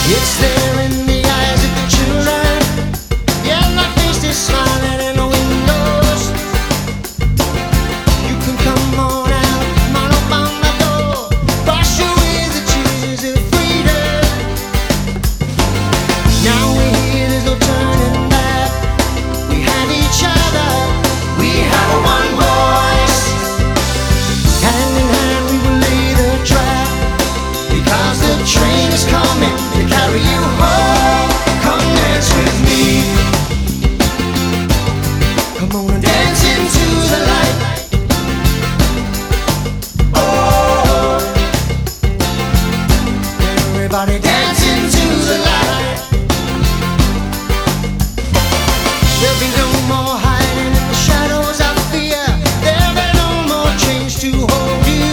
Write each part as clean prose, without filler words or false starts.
It's there in the eyes of the children. Yeah, my face is smiling in the windows. You can come on out, come on up on my door. Wash away the tears of freedom. Now we're here, there's no turning back. We have each other, we have one voice. Hand in hand we will lay the track, because the train is coming to carry you home. Come dance with me. Come on and dance into the light. Oh, everybody dance into the light. There'll be no more hiding in the shadows of fear. There'll be no more chains to hold you.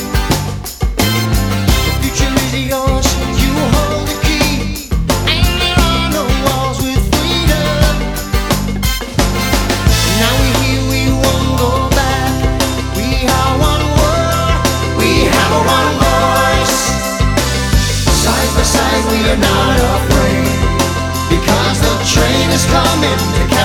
The future is yours, you hold the key, and there are no walls with freedom. Now we're here, we won't go back. We are one world, we have one voice. Side by side we are not afraid, because the train is coming to